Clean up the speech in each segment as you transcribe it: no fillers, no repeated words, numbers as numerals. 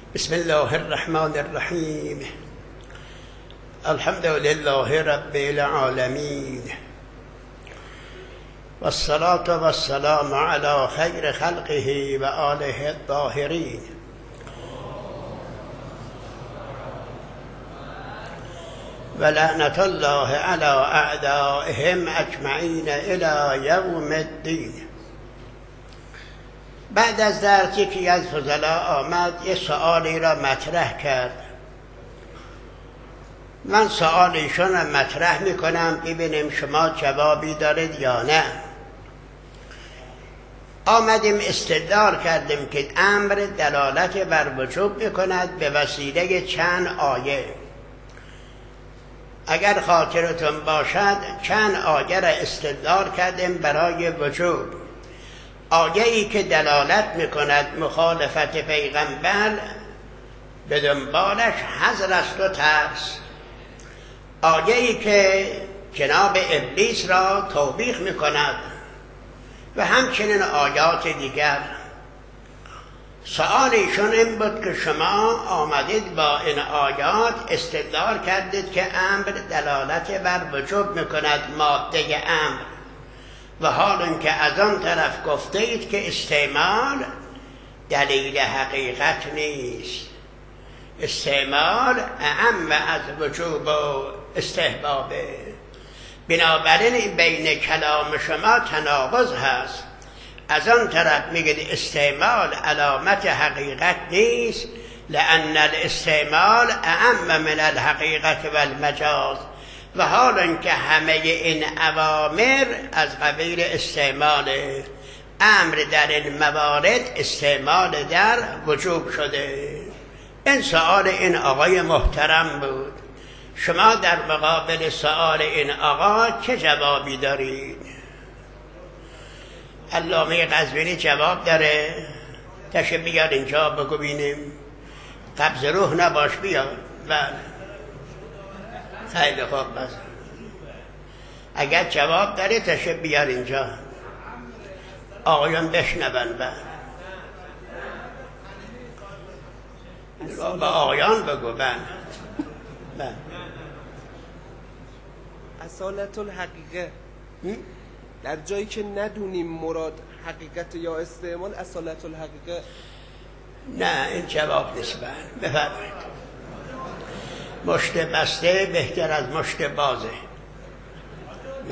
بسم الله الرحمن الرحیم. الحمد لله رب العالمین والصلاة والسلام على خیر خلقه و آله الطاهرین. و لعنت الله علی اعدائهم اجمعین الی یوم الدین. بعد از درس یکی از فضلا آمد یه سؤالی را مطرح کرد. من سؤال ایشان را مطرح میکنم ببینیم شما جوابی دارید یا نه. آمدیم استدلال کردیم که امر دلالت بر وجوب میکند به وسیله چند آیه. اگر خاطرتون باشد چند آیه را استدلال کردیم برای وجوب. آیه‌ای که دلالت میکند مخالفت پیغمبر به دنبالش حذر است و ترس. آیه‌ای که جناب ابلیس را توبیخ میکند و همچنین آیات دیگر. سؤال ایشون این بود که شما آمدید با این آیات استدلال کردید که امر دلالت بر وجوب میکند، ماده امر، و حال اینکه از آن طرف گفته اید که استعمال دلیل حقیقت نیست. استعمال اعم از وجوب و استحبابه. بنابراین بین کلام شما تناقض هست. از آن طرف میگید استعمال علامت حقیقت نیست، لأن الاستعمال اعم من الحقیقت و المجاز، و حال اینکه همه این اوامر از قبیل استعمال. امر در این موارد استعمال در وجوب شده. این سؤال این آقای محترم بود. شما در مقابل سؤال این آقا چه جوابی دارید؟ علامه قزوینی جواب داره؟ تشریف بیار اینجا بگو بینیم. قبض روح نباش، بیار. بله خیلی خوب. بس اگر جواب داره تشریف بیار اینجا آقایان بشنون. با آقایان بگو. اصالت الحقیقه در جایی که ندونیم مراد حقیقت یا استعمال، اصالت الحقیقه نه، این جواب نیست. بفرمایید. مشت بسته بهتر از مشت بازه. نه،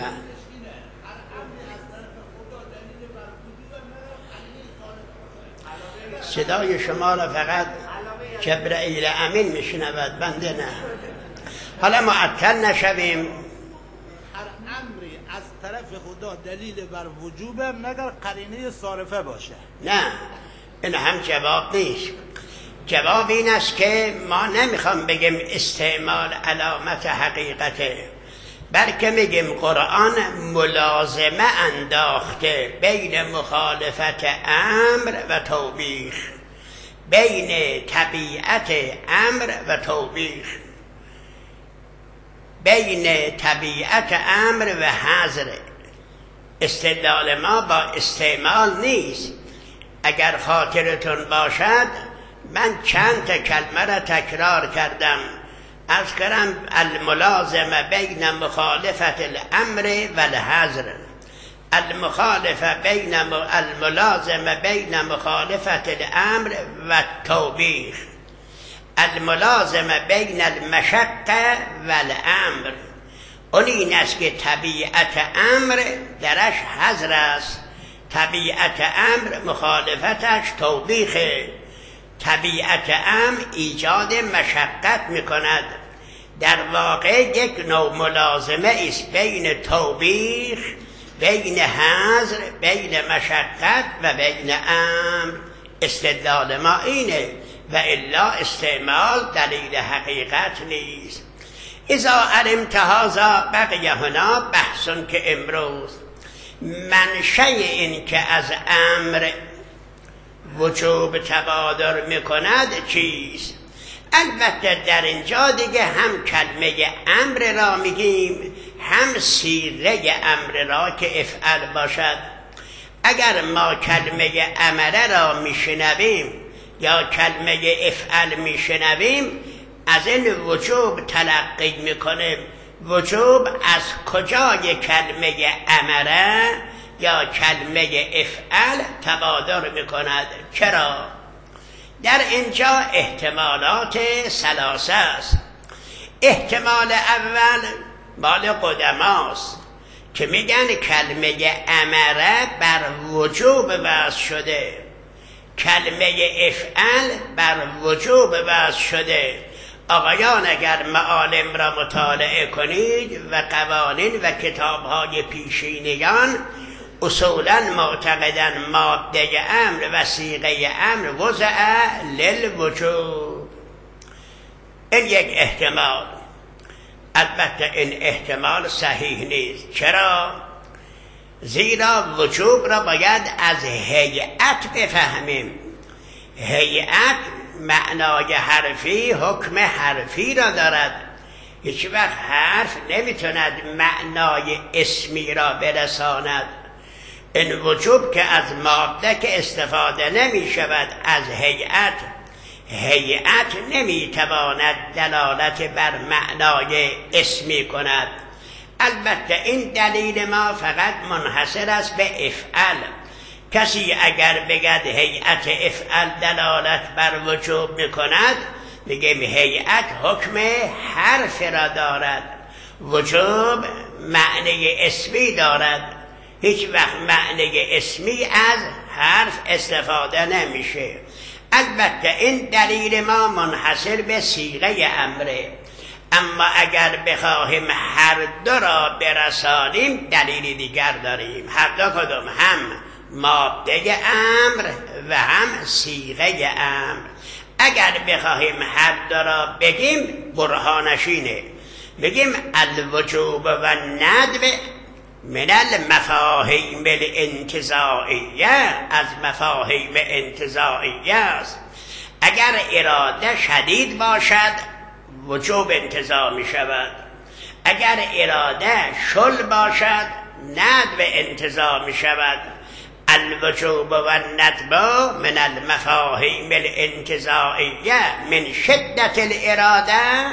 صدای شما را فقط جبرائیل امین میشنود، بنده نه. حالا معطل نشویم. هر امری از طرف خدا دلیل بر وجوبه مگر قرینه صارفه باشه. نه، این هم جواب نیست. جواب این است که ما نمیخوام بگیم استعمال علامت حقیقته، بلکه میگیم قرآن ملازمه انداخته بین مخالفت امر و توبیخ، بین طبیعت امر و توبیخ، بین طبیعت امر و حظر. استدلال ما با استعمال نیست. اگر خاطرتون باشد من چند تا کلمه را تکرار کردم. عرض کردم الملازمه بین مخالفت الامر و الحظر، الملازمه بین مخالفت الامر و توبیخ، الملازمه بین المشقه و الامر. اون این است که طبیعت امر درش حظر است، طبیعت امر مخالفتش توبیخه، طبیعت امر ایجاد مشقت میکند. در واقع یک نوع ملازمه است بین توبیخ، بین حظر، بین مشقت و بین امر. استدلال ما اینه، و الا استعمال دلیل حقیقت نیست. اذا علمت هذا بقی هنا بحثون که امروز منشأ این که از امر وجوب تبادر میکند چیست؟ البته در اینجا دیگه هم کلمه امر را میگیم، هم صیغه امر را که افعل باشد. اگر ما کلمه امره را میشنویم یا کلمه افعل میشنویم از این وجوب تلقی میکنیم. وجوب از کجای کلمه امره یا کلمه افعل تبادر میکند؟ چرا؟ در اینجا احتمالات ثلاثه است. احتمال اول مال قدماست که میگن کلمه امره بر وجوب وضع شده، کلمه افعل بر وجوب وضع شده. آقایان اگر معالم را مطالعه کنید و قوانین و کتاب‌های پیشینیان اصولاً معتقدن ماده امر و صیغه امر وضع للوجوب. این یک احتمال. البته این احتمال صحیح نیست. چرا؟ زیرا وجوب را باید از هیئت بفهمیم. هیئت معنای حرفی، حکم حرفی را دارد. هیچ وقت حرف نمیتوند معنای اسمی را برساند. این وجوب که از ماده که استفاده نمی شود از هیئت، هیئت نمیتواند دلالت بر معنای اسمی کند. البته این دلیل ما فقط منحصر است به افعل. کسی اگر بگد هیئت افعل دلالت بر وجوب میکند، میگیم هیئت حکم حرف را دارد، وجوب معنی اسمی دارد. هیچ وقت معنی اسمی از حرف استفاده نمیشه. البته این دلیل ما منحصر به صیغه امره. اما اگر بخواهیم هر دو را برسانیم دلیل دیگر داریم. هر دو کدوم؟ هم ماده امر و هم صیغه امر. اگر بخواهیم هر دو را بگیم برهانشینه. بگیم الوجوب و ندب من المفاهیم الانتزاعیه، از مفاهیم انتزاعیه است. اگر اراده شدید باشد وجوب انتزاع می شود، اگر اراده شل باشد ندب انتزاع می شود. الوجوب و الندب من المفاهیم الانتزاعیه من شدت الاراده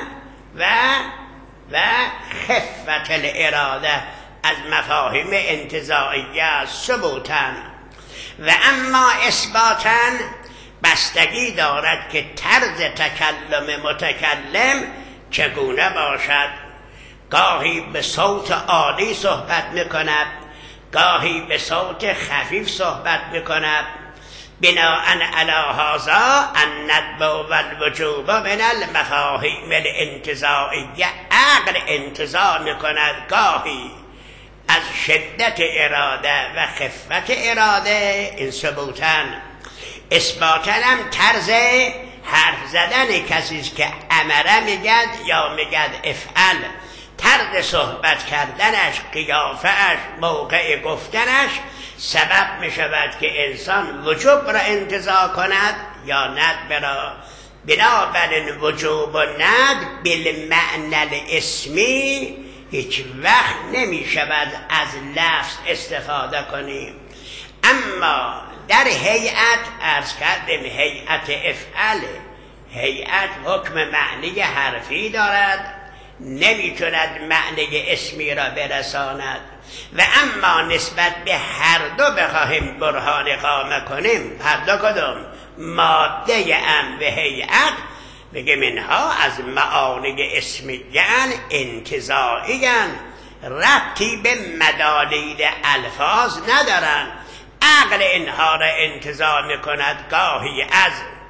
و خفت الاراده، از مفاهیم انتزاعیه ثبوتاً. و اما اثباتاً بستگی دارد که طرز تکلم متکلم چگونه باشد. گاهی به صوت عالی صحبت میکند، گاهی به صوت خفیف صحبت میکند. بناء علی هذا الندب و الوجوب من المفاهیم الانتزاعیه، عقل انتزاع میکند گاهی از شدت اراده و خفت اراده. این ثبوتاً. اثباتاً هم طرز حرف زدن کسیست که امره میگد یا میگد افعل، طرز صحبت کردنش، قیافه‌اش، موقع گفتنش سبب میشود که انسان وجوب را انتزاع کند یا ندب را. بنابراین وجوب و ندب بالمعنی الاسمی هیچ وقت نمی شود از لفظ استفاده کنیم. اما در هیئت عرض کردیم هیئت افعل، هیئت حکم معنی حرفی دارد، نمیتوند معنی اسمی را برساند. و اما نسبت به هر دو بخواهیم برهان اقامه کنیم، هر دو کدوم؟ ماده ام و هیئت، بگیم اینها از معانی اسمیان انتزاعیان، ربطی به مدالیل الفاظ ندارن. عقل اینها را انتزاع میکند گاهی از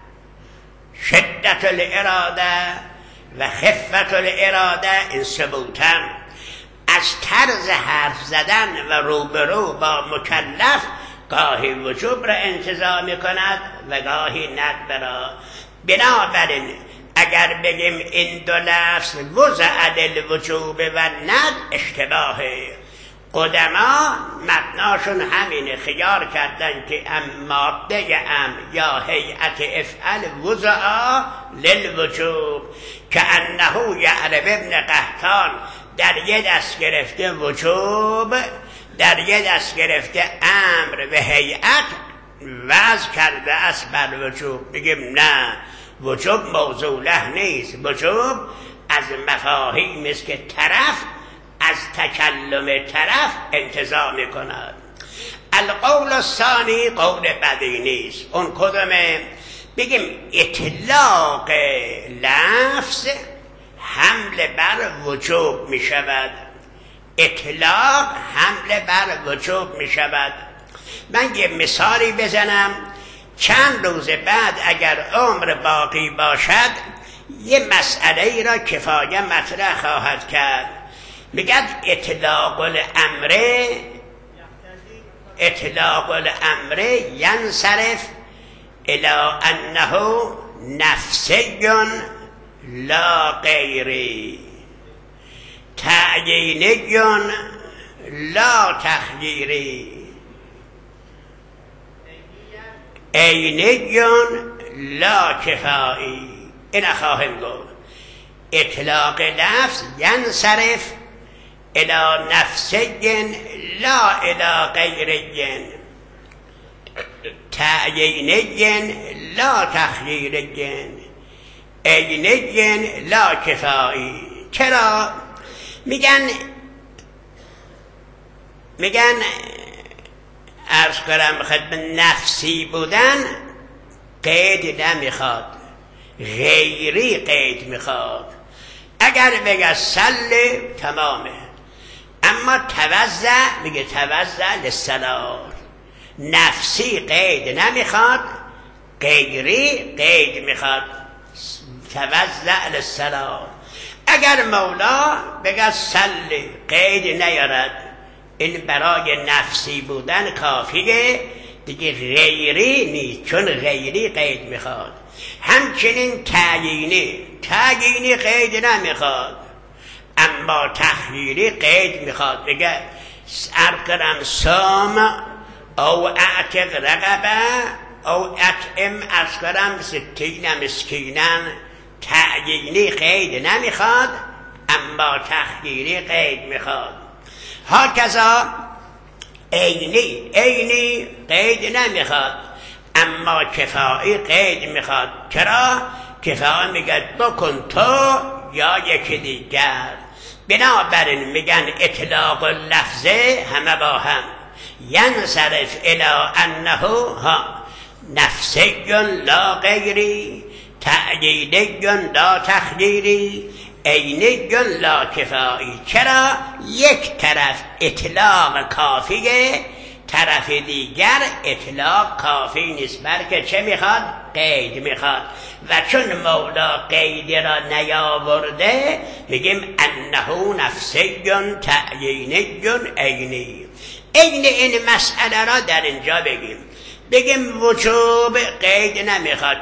شدت الاراده و خفت الاراده. این ثبوتاً. از طرز حرف زدن و روبرو با مکلف گاهی وجوب را انتزاع میکند و گاهی ندب را. بنابراین اگر بگیم این دو لفظ وضع للوجوب و ندب اشتباهه. قدما مبناشون همینه، خیار کردن که ماده ام یا هیئت افعل وضع للوجوب، که انه یعرب ابن قحطان در یه دست گرفته وجوب، در یه دست گرفته امر و هیئت، وضع کرده است بر وجوب، بگیم نه وجوب موضوع له نیست. وجوب از مفاهیم است که طرف از تکلم طرف انتزاع میکند. القول الثانی قول بدی نیست. اون کدومه؟ بگیم اطلاق لفظ حمل بر وجوب می شود. اطلاق حمل بر وجوب می شود. من یه مثالی بزنم. چند روز بعد اگر عمر باقی باشد یه مسئله ای را کفایه مطرح خواهد کرد. میگد اطلاق الامر ینصرف الی انه نفسی لا غیری، تعیینی لا تخییری، عینی لا کفایی. این خواهم گفت. اطلاق لفظ ینصرف الی نفسی لا الی غیری، تعیینی لا تخییری، عینی لا کفایی. چرا؟ میگن عرض کنم خدمت، نفسی بودن قید نمیخواد، غیری قید میخواد. اگر بگه سل تمامه، اما توزع میگه توزع للصلاة. نفسی قید نمیخواد، غیری قید میخواد، توزع للصلاة. اگر مولا بگه سل قید نیارد، این برای نفسی بودن کافیه دیگه، غیری نیست، چون غیری قید میخواد. همچنین تعیینی قید نمیخواد، اما تخییری قید میخواد. بگه ارقرم سام او اعتق رقبه او اطعم ارقرم 60 مسکینن. تعیینی قید نمیخواد، اما تخییری قید میخواد. هاکذا عینی قید نمیخواد، اما کفایی قید میخواد. چرا؟ کفایی میگه بکن تو یا یکی دیگر. بنابراین میگن اطلاق لفظه همه با هم ینصرف الی انه نفسی لا غیری، تعیینی لا تخییری، عینی لا کفایی. چرا؟ یک طرف اطلاق کافیه، طرف دیگر اطلاق کافی نیست، بلکه چه میخواد؟ قید میخواد. و چون مولا قید را نیاورده میگیم انه نفسی تعیینی عینی. عین این مسئله را در اینجا بگیم وجوب قید نمیخواد،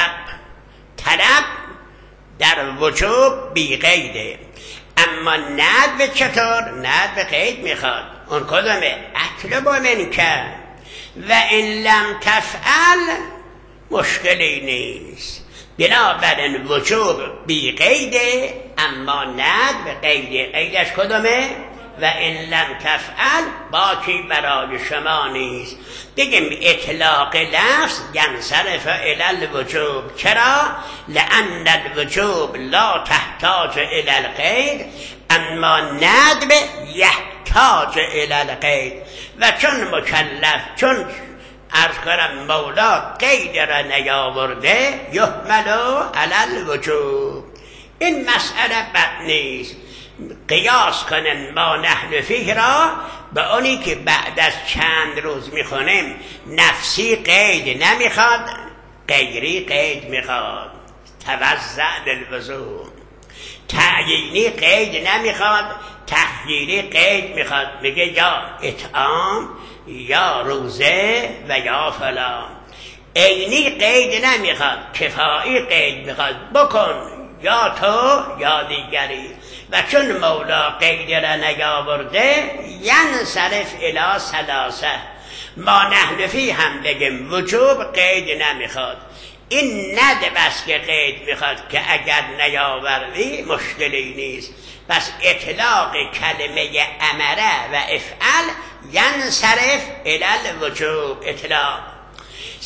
طلب در وجوب بی قیده. اما ندب چطور؟ ندب قید میخواد. اون کدومه؟ اطلب منک و این لم تفعل مشکلی نیست. بنابراین وجوب بی قیده، اما ندب قیده. قیدش کدومه؟ و این لم تفعل باکی برای شما نیست. بگیم اطلاق لفظ ینصرف الی الوجوب. چرا؟ لأن الوجوب لا تحتاج الی القید، اما ندب یحتاج الی القید. و چون مکلف، چون عرض کنم مولا قید را نیاورده، یحمل علی الوجوب. این مسئله بد نیست. قیاس کنن ما نحن فیه را به اونی که بعد از چند روز میخونیم نفسی قید نمیخواد، غیری قید میخواد، توزع للوضوء. تعیینی قید نمیخواد، تخییری قید میخواد. میگه یا اطعام یا روزه و یا فلان. عینی قید نمیخواد، کفایی قید میخواد، بکن یا تو یا دیگری. و چون مولا قید را نیاورده ینصرف الی ثلاثه. ما نحن فی هم بگیم وجوب قید نمیخواد. این ندب است که قید میخواد، که اگر نیاوردی مشکلی نیست. پس اطلاق کلمه امره و افعل ینصرف الی الوجوب. اطلاق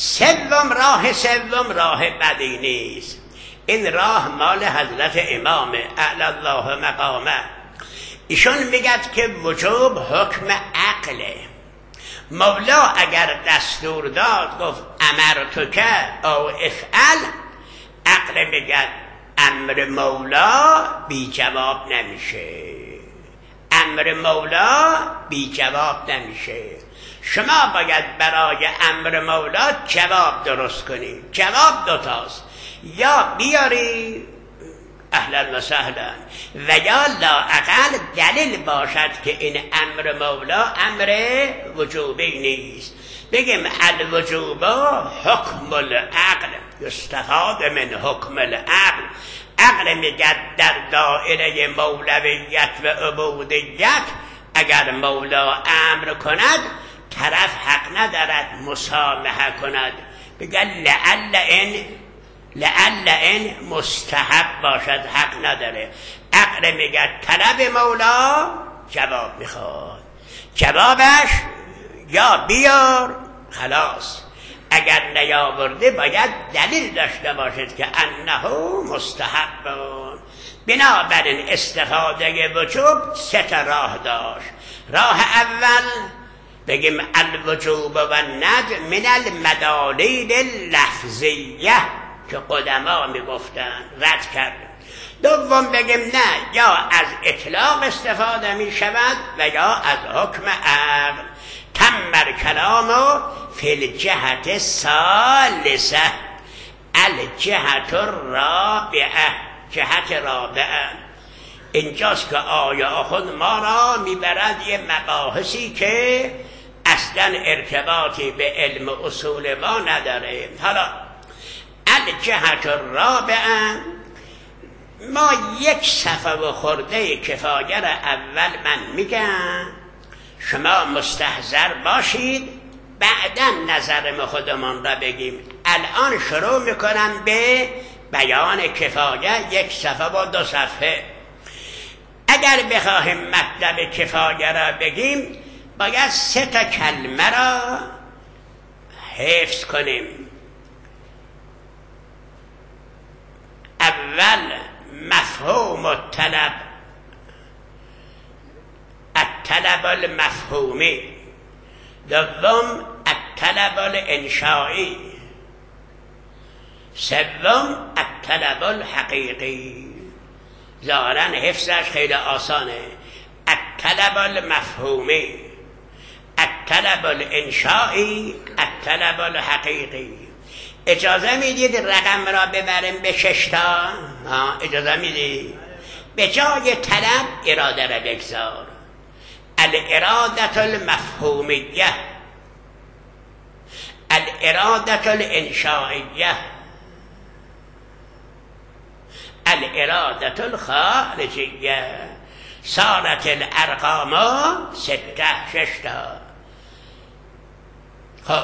راه سوم راه بدی نیست. این راه مال حضرت امام اعلی الله مقامه. ایشون میگد که وجوب حکم عقله. مولا اگر دستور داد گفت امرتک او افعل، عقل میگد امر مولا بی جواب نمیشه. امر مولا بی جواب نمیشه. شما باید برای امر مولا جواب درست کنی. جواب دوتاست، یا بیاری اهلا و سهلا، و یا لااقل دلیل باشد که این امر مولا امر وجوبی نیست. بگیم الوجوب حکم العقل، یستفاد من حکم العقل. عقل میگه در دائره مولویت و عبودیت اگر مولا امر کند طرف حق ندارد مسامحه کند. بگه لعل این مستحب باشد، حق نداره. عقل میگه طلب مولا جواب میخواد، جوابش یا بیار خلاص. اگر نیاورده باید دلیل داشته باشد که انه مستحب. بنابراین استفاده وجوب 3 راه داشت. راه اول بگیم الوجوب و ند من المدالیل اللفظیه که قدما میگفتن، رد کرد. دوم بگیم نه، یا از اطلاق استفاده می شود و یا از حکم عقل. تمر کلامو فی الجهت ثالثه الجهت الرابعه، جهت رابعه. اینجاست که آیه خود ما را میبرد یه مباحثی که اصلا ارتباطی به علم اصول ما نداره. حالا الجهت الرابعه، ما 1 صفحه و خورده کفایه را اول من میگم، شما مستحضر باشید، بعدا نظر خودمان را بگیم. الان شروع میکنم به بیان کفایه 1 صفحه و 2 صفحه. اگر بخواهیم مطلب کفایه را بگیم باید 3 کلمه را حفظ کنیم. اول مفهوم الطلب، الطلب المفهومی. دوم الطلب الانشائی. سوم الطلب الحقیقی. ظاهرا حفظش خیلی آسانه. الطلب المفهومی، الطلب الانشائی، الطلب الحقیقی. اجازه میدید رقم را ببریم به 6 تا؟ اجازه میدید؟ به جای طلب اراده را بگذار. الارادة المفهومیه، الارادة الانشائیه، الارادة الخارجیه. صارت الارقام 6 تا. خب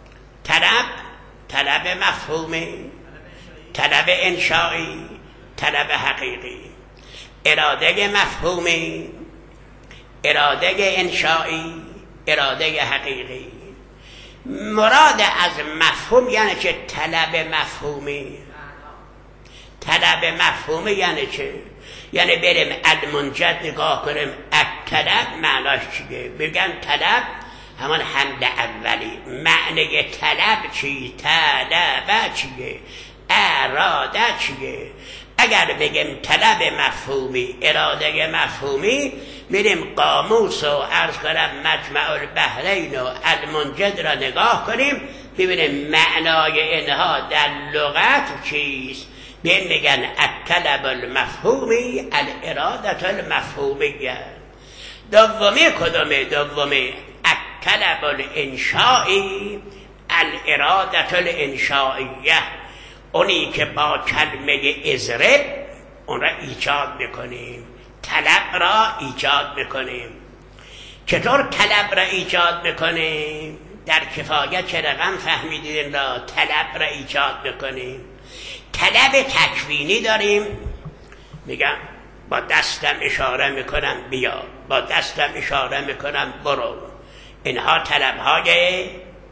طلب مفهومی، طلب انشائی، طلب حقیقی. اراده مفهومی، اراده انشائی، اراده حقیقی. مراد از مفهوم یعنی چه؟ طلب مفهومی. طلب مفهومی یعنی چه؟ یعنی بریم المنجد نگاه کنیم الطلب معناش چیه. بگن طلب همان حمد اولی. معنی طلب چی؟ طلب چیه؟ اراده چیه؟ اگر بگیم طلب مفهومی، اراده مفهومی، میریم قاموس و عرض کنم مجمع البحرین و المنجد را نگاه کنیم ببینیم معنای اینها در لغت چیست. میگن الطلب المفهومی، الاراده المفهومیه. دومی کدومه؟ دومی الطلب الانشائی، الاراده الانشائیه. اونی که با کلمه اضرب اون را ایجاد میکنیم، طلب را ایجاد میکنیم. چطور طلب را ایجاد میکنیم؟ در کفایه چه رقم فهمیدین را طلب را ایجاد میکنیم؟ طلب تکوینی داریم، میگم با دستم اشاره میکنم بیا، با دستم اشاره میکنم برو. اینها طلبهای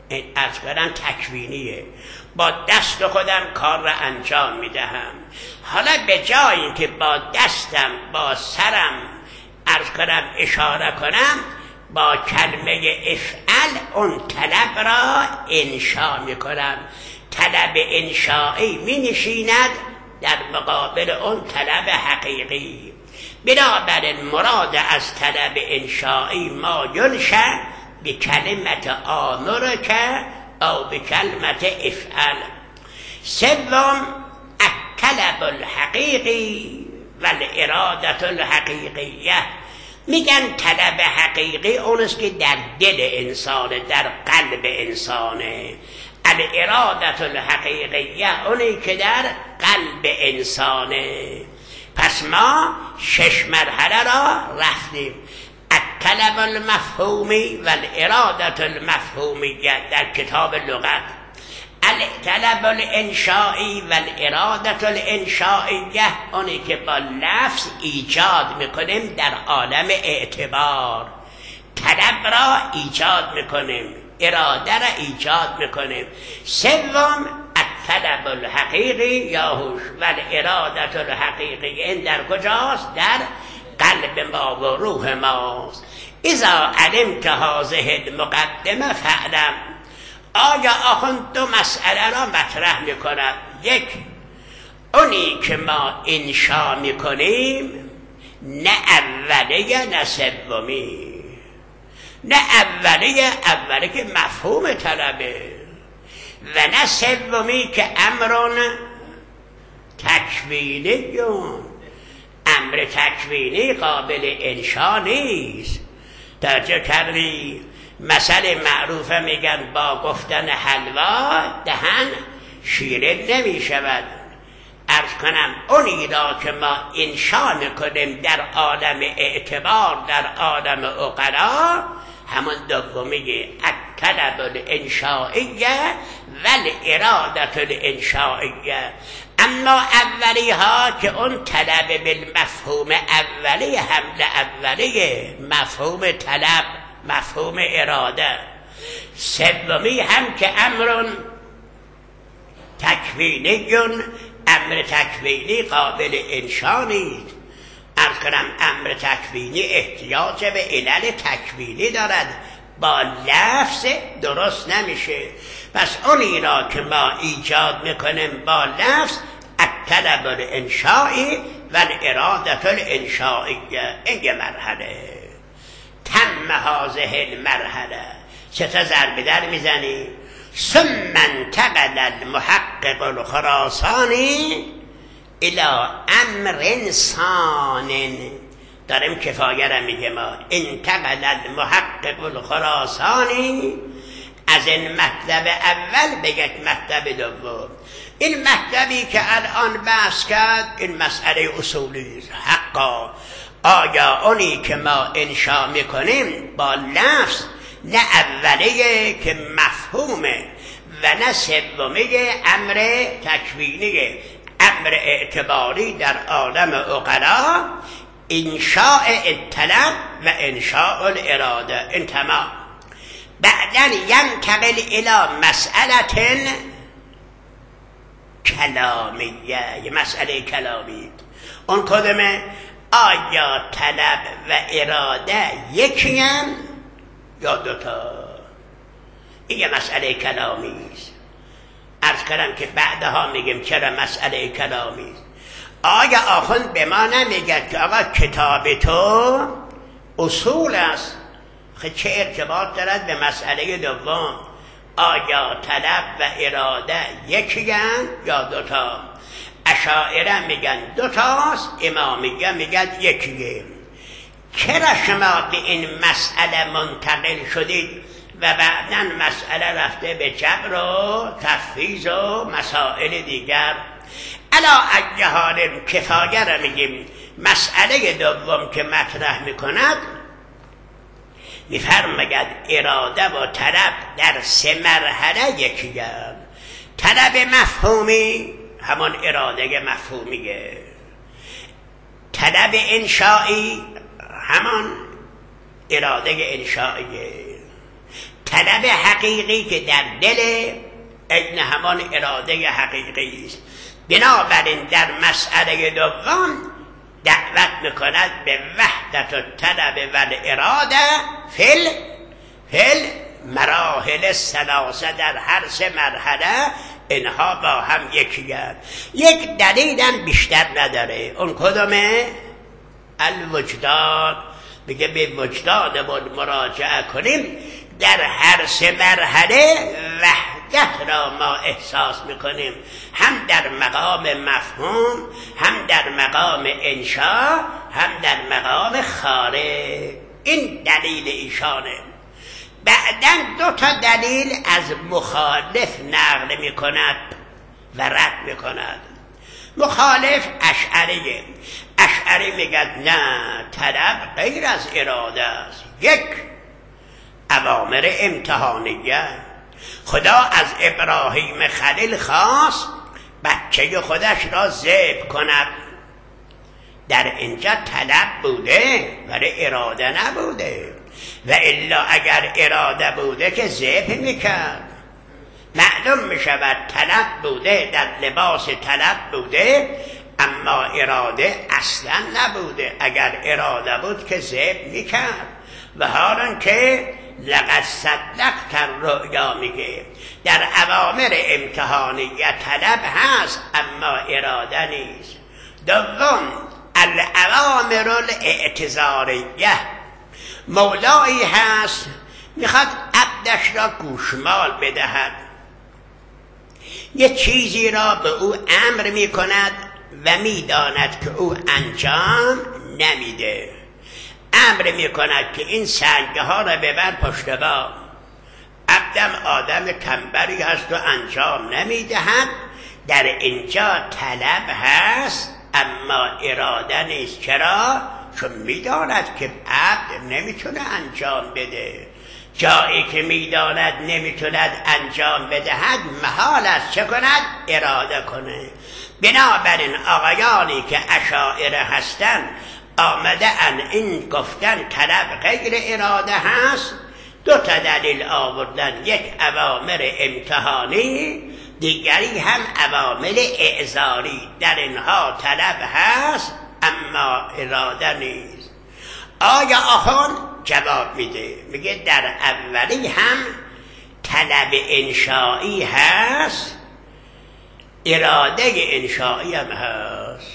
این عرض کردم تکوینیه. با دست خودم کار را انجام میدهم. حالا به جایی که با دستم با سرم عرض کردم اشاره کنم، با کلمه افعل اون طلب را انشا میکنم. طلب انشایی می نشیند در مقابل اون طلب حقیقی. بنابراین مراد از طلب انشایی ما ینشأ به کلمت آمرک او به کلمت افعل. سوم الطلب الحقیقی و الارادت الحقیقیه. میگن طلب حقیقی اونست که در دل انسانه، در قلب انسانه. الارادت الحقیقیه اونی که در قلب انسانه. پس ما 6 مرحله را رفتیم. الطلب المفهومی و الارادت المفهومیه در کتاب لغت، الطلب الانشایی و الارادت الانشائیه اونی که با لفظ ایجاد میکنیم در عالم اعتبار. طلب را ایجاد میکنیم، اراده را ایجاد میکنیم. سوم الطلب الحقیقی یاهوش و الارادت الحقیقی. این در کجاست؟ در قلب ما و روح ماست. اذا علمت هذه المقدمه فاعلم. آیا آخوند 2 مسئله را مطرح میکند. یک، اونی که ما انشا میکنیم نه اولیه نه سومی. نه اولیه که مفهوم طلبه، و نه سومی که امرون تکوینیون. امر تکوینی قابل انشا نیست. توجه کردی؟ مثل معروفه میگن با گفتن حلوا دهن شیرین نمی شود. عرض کنم اونی را که ما انشا میکنیم در عالم اعتبار، در عالم عقلا، همون دومیه الطلب الانشائیه و الارادت الانشائیه. اما اولی ها که اون طلب بالمفهوم اولی، حمل اولیه، مفهوم طلب، مفهوم اراده. سومی هم که امرون تکوینیون، امر تکوینی قابل انشا نیست. عرض کنم امر تکوینی احتیاج به علل تکوینی دارد، با لفظ درست نمیشه. پس اونی را که ما ایجاد میکنیم با لفظ، الطلب الانشایی و الارادت الانشائیه. این مرحله تم هذه المرحله. 3 ضرب در میزنی. ثم انتقل المحقق الخراسانی الى امر ثان. داریم کفایه را میگه ما. انتقل المحقق الخراسانی از این مطلب اول به یک مطلب دوم. این مطلبی که الان بحث کرد این مسئله اصولی است. حقا آیا اونی که ما انشا میکنیم با لفظ نه اولیه که مفهومه و نه سومیه امر تکوینیه، امر اعتباری در عالم عقلا، انشاء الطلب و انشاء الاراده. این تمام. بعدن ینتقل الى مسئله کلامیه. یه مسئله کلامی. اون کدومه؟ آیا طلب و اراده یکی هم یا 2 تا؟ این یه مسئله کلامی است. عرض کردم که بعدها میگیم چرا مسئله کلامی است. آیا آخوند به ما نمیگه که آقا کتاب تو اصول است؟ خیلی چه ارتباط دارد به مسئله دوم؟ آیا طلب و اراده یکی هم یا 2 تا؟ اشاعره میگن 2 تاست، امامیه میگن یکیه. چرا شما به این مسئله منتقل شدید و بعداً مسئله رفته به جبر و تفویض و مسائل دیگر؟ علا ای حال کفایه را میگیم. مسئله دوم که مطرح میکند میفرماید اراده و طلب در 3 مرحله یکی‌اند. طلب مفهومی همون اراده مفهومیه. طلب انشایی همان اراده انشائیه. طلب حقیقی که در دل عین همان اراده حقیقی است. بنابراین در مسئله دوم دعوت میکند به وحدت الطلب و الاراده فل مراحل ثلاثه، در هر سه مرحله اینها با هم یکی‌اند. یک دلیلم بیشتر نداره. اون کدومه؟ الوجدان. میگه به وجدانمون مراجعه کنیم، در هر سه مرحله وحدت را ما احساس میکنیم، هم در مقام مفهوم، هم در مقام انشا، هم در مقام خارج. این دلیل ایشانه. بعداً دو تا دلیل از مخالف نقل میکند و رد میکند. مخالف اشعریه. اشعری میگد نه، طلب غیر از اراده است. یک، اوامر امتحانیه. خدا از ابراهیم خلیل خواست بچه خودش را ذبح کند. در اینجا طلب بوده ولی اراده نبوده، و الا اگر اراده بوده که ذبح میکرد. معلوم میشود طلب بوده، در لباس طلب بوده، اما اراده اصلا نبوده. اگر اراده بود که ذبح میکرد. و حالا که لقد صدقت الرؤیا میگه در اوامر امتحانیه طلب هست اما اراده نیست. دوم، الاوامر الاعتذاریه. مولایی هست میخواد عبدش را گوشمال بدهد، یه چیزی را به او امر میکند و میداند که او انجام نمیده. امر میکند که این سنگه ها را ببر پشت بام. عبدم آدم تنبلی هست و انجام نمیدهد. در اینجا طلب هست اما اراده نیست. چرا؟ چون میداند که عبد نمیتونه انجام بده. جایی که میداند نمیتوند انجام بدهد محال است چه کند؟ اراده کنه. بنابراین آقایانی که اشاعره هستند آمده ان این گفتن طلب غیر اراده هست. دو تا دلیل آوردن، یک اوامر امتحانی، دیگری هم اوامر اعذاری. در اینها طلب هست اما اراده نیست. آیا آخوند جواب میده، میگه در اولی هم طلب انشایی هست، اراده انشایی هم هست.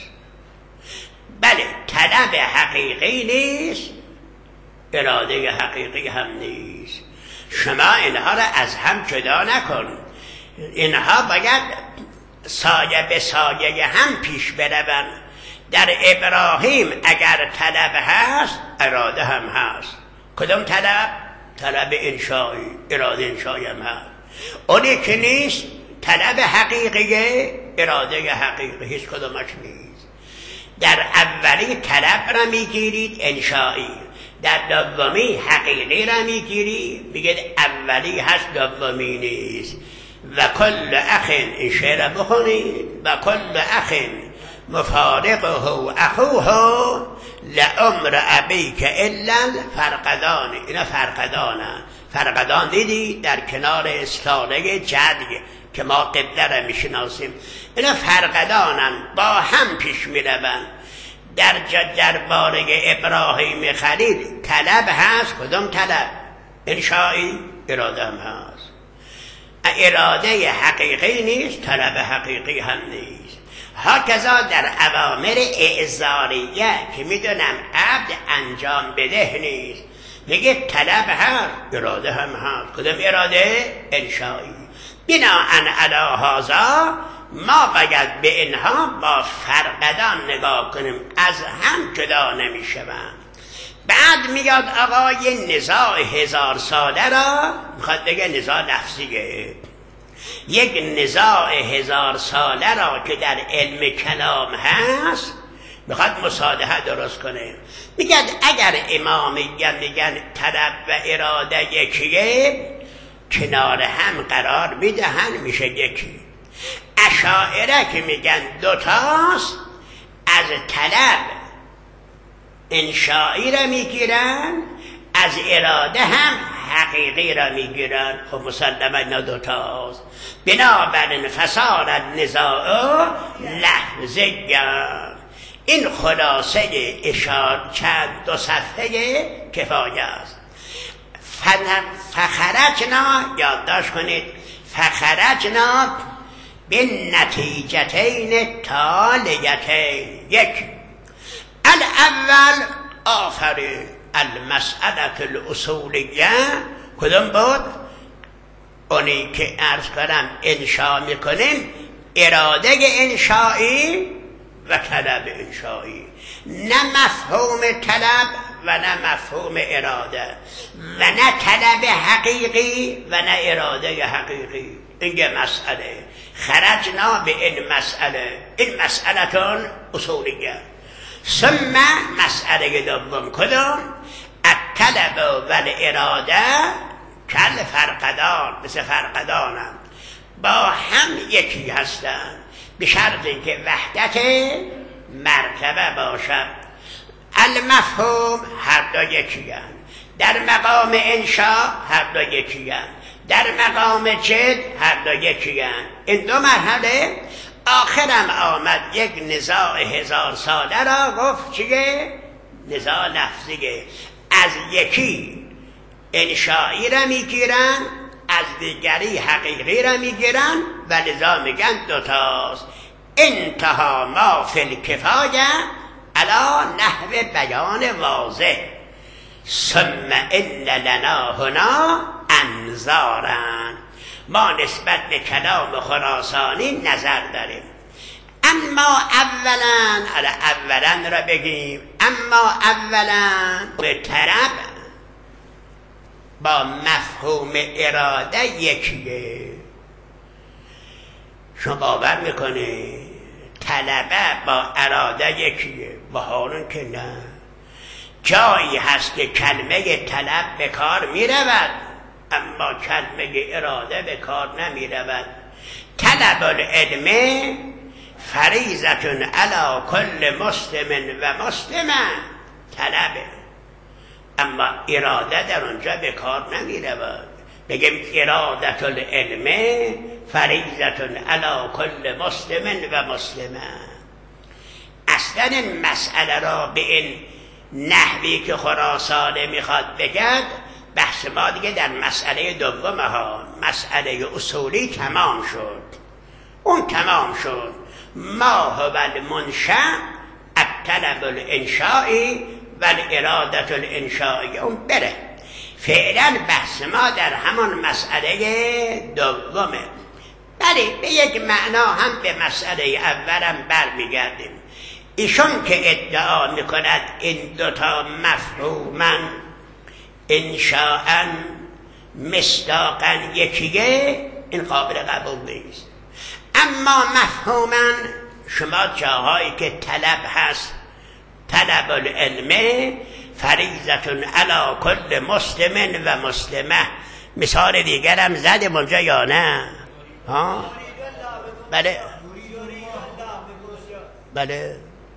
بله، طلب حقیقی نیست، اراده حقیقی هم نیست. شما اینها را از هم جدا نکن. اینها باید سایه به سایه هم پیش بروند. در ابراهیم اگر طلب هست اراده هم هست. کدام طلب؟ طلب انشایی، اراده انشایی هم هست. اونی که نیست طلب حقیقیه، اراده حقیقی هیچ کدامش نیست. در اولی طلب را میگیرید انشایی، در دومی حقیقی را میگیری میگید اولی هست دومی نیست. و کل اخ، این شعر بخونید، و کل اخ مفارقه اخوه لعمر ابیک الا الفرقدان. اینا فرقدانه. فرقدان دیدی در کنار استانه جدی که ما قبله را میشناسیم. اینا فرقدانن، با هم پیش میروند. در باره ابراهیم خلیل طلب هست. کدام طلب؟ انشایی، اراده هم هست. اراده حقیقی نیست، طلب حقیقی هم نیست. هکذا در اوامر اعذاریه که میدونم عبد انجام بده نیست، میگه طلب هست، اراده هم هست. کدام اراده؟ انشایی. بناءً علی هذا ما باید به اینها با فرقدان نگاه کنیم، از هم جدا نمیشوند. بعد میاد آقا یه نزاع 1000 ساله را میخواد بگه نزاع لفظیه. یک نزاع 1000 ساله را که در علم کلام هست میخواد مصالحه درست کنه. میگن اگر امامیان میگن طلب و اراده یکیه، کنار هم قرار میدهن میشه یکی. اشاعره که میگن دوتاست، از طلب انشایی را میگیرن، از اراده هم حقیقی را میگیرن. خب مسلما اینا دوتاست. بنابراین فساد نزاع لحظه‌گم. این خلاصه اشاره چند دو صفحه کفایه است. فخرجنا، یادداشت کنید، فخرجنا بالنتیجتین تالیتین. یک، الاول آفرین المسئله الاصولیه. کدوم بود؟ اونی که عرض کنم انشا میکنیم، اراده انشایی و طلب انشایی، نه مفهوم طلب و نه مفهوم اراده و نه طلب حقیقی و نه اراده حقیقی. این مسئله خرجنا به این مسئله، این مسئلتون اصولیه. ثم مسئله دوم کدوم؟ الطلب و الاراده کل فرقدان، مثل فرقدانم، با هم یکی هستند به شرط که وحدت مرتبه باشد. المفهوم هر دو یکی هستند، در مقام انشا هر دو یکی هستند، در مقام جد هر دو یکی هستند. این دو مرحله. آخرم آمد یک نزاع 1000 ساله را گفت چیه؟ نزاع لفظیه. از یکی انشایی را میگیرن، از دیگری حقیقی را میگیرن و لذا میگن دوتاست. انتها ما فی الکفایه علی نحو بیان واضح. ثم ان لنا هنا انظارا. ما نسبت به کلام خراسانی نظر داریم. اما اولا را بگیم. اما اولا به طرف با مفهوم اراده یکیه. شما باور میکنه طلبه با اراده یکیه؟ با حالون که نه. جایی هست که کلمه طلب به کار میرود اما کلمه اراده به کار نمی رود. طلب العلم فریضة علی کل مسلم و مسلمه. طلبه، اما اراده در اونجا به کار نمی رود. بگیم ارادت العلم فریضة علی کل مسلم و مسلمه. اصلا این مسئله را به این نحوی که خراسانه میخواد بگد، بحث ما دیگه در مسئله دومه ها. مسئله اصولی تمام شد. اون تمام شد. ما هو المنشأ الطلب الانشایی و الاراده الانشایی. اون بره. فعلا بحث ما در همان مسئله دومه. بله، به یک معنا هم به مسئله اولم برمیگردیم. ایشون که ادعا میکند این دوتا مفهوماً انشاءً مصداقاً یکیه، این قابل قبول نیست. اما مفهوماً شما جاهایی که طلب هست، طلب العلم فریضة علی کل مسلم و مسلمه. مثال دیگرم زدیم اونجا یا نه؟ بله بله.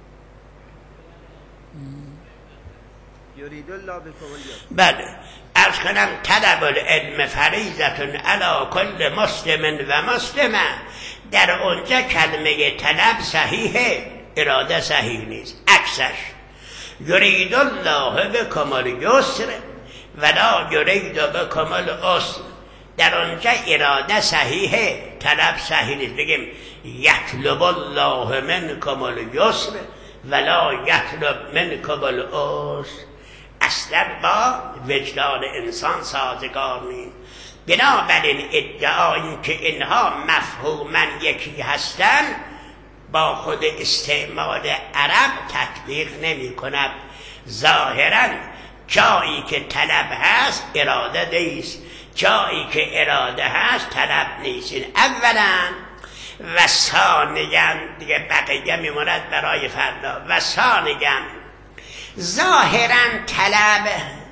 بله، عرض کنم طلب العلم فریضة علی کل مسلم و مسلمه. در اونجا کلمه طلب صحیحه، اراده صحیح نیست. عکسش یرید الله بکم الیسر ولا یرید بکم العسر. در اونجا اراده صحیحه، طلب صحیح نیست. بگیم یطلب الله منکم الیسر ولا یطلب منکم العسر. اصلا با وجدان انسان سازگار نیست. بنابراین ادعایی که اینها مفهوما یکی هستند با خود استعمال عرب تطبیق نمی کند. ظاهرا جایی که طلب هست اراده نیست، جایی که اراده هست طلب نیست. این اولا. و ثانیا دیگه بقیه میموند برای فردا. و ثانیا ظاهرا طلب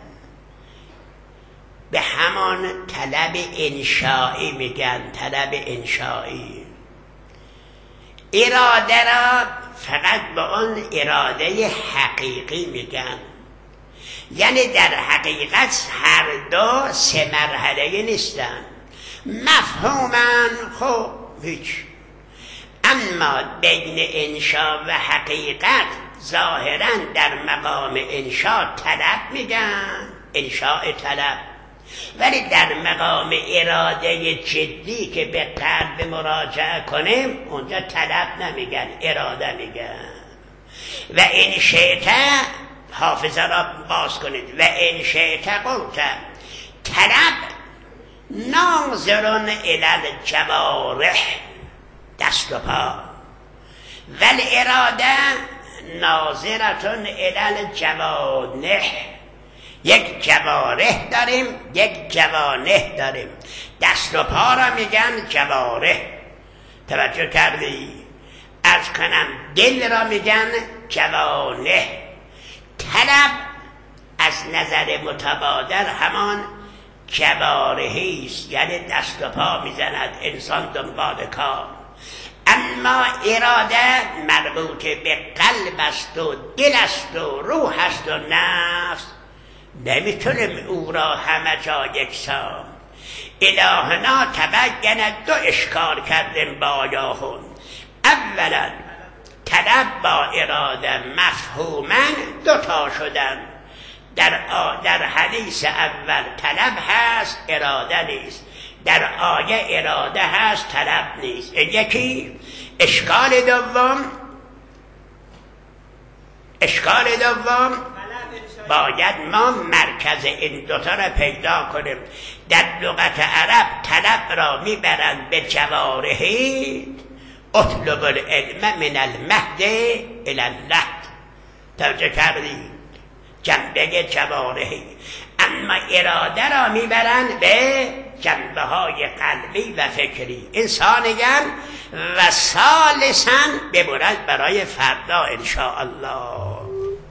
به همان طلب انشایی میگن، طلب انشایی. اراده را فقط به اون اراده حقیقی میگن. یعنی در حقیقت هر دو سه مرحله نیستن. مفهوماً خب هیچ، اما بین انشا و حقیقت ظاهراً در مقام انشا طلب میگن، انشاء طلب، ولی در مقام اراده جدی که به قلب مراجعه کنیم اونجا طلب نمیگن، اراده میگن. و این شیطه، حافظه را باز کنید، و این شیطه قلت طلب ناظرون الی الجوارح، دست و پا، ولی اراده ناظرتون الی الجوانح، یک جوارح داریم یک جوانح داریم. دست و پا را میگن جوارح، توجه کردی؟ عرض کنم دل را میگن جوانح. طلب از نظر متبادر همان جوارحی است، یعنی دست و پا میزند انسان دنبال کار. اما اراده مربوط به قلب است و دل است و روح است و نفس، نمیتونیم او را همه جا یکسان. الهنا تبین دو اشکال کردیم با آیاهون. اولا طلب با اراده مفهوما دوتا شدن. در حدیث اول طلب هست اراده نیست، در آیه اراده هست طلب نیست. یکی اشکال دوم باید ما مرکز این دوتا را پیدا کنیم. در لغت عرب طلب را میبرند به جوارحی، اطلب العلم من المهد الى اللحد، توجه کردید؟ جنبه جوارحی. اما اراده را میبرند به جنبه های قلبی و فکری. این ثانیاً و ثالثاً ببرد برای فردا انشاءالله.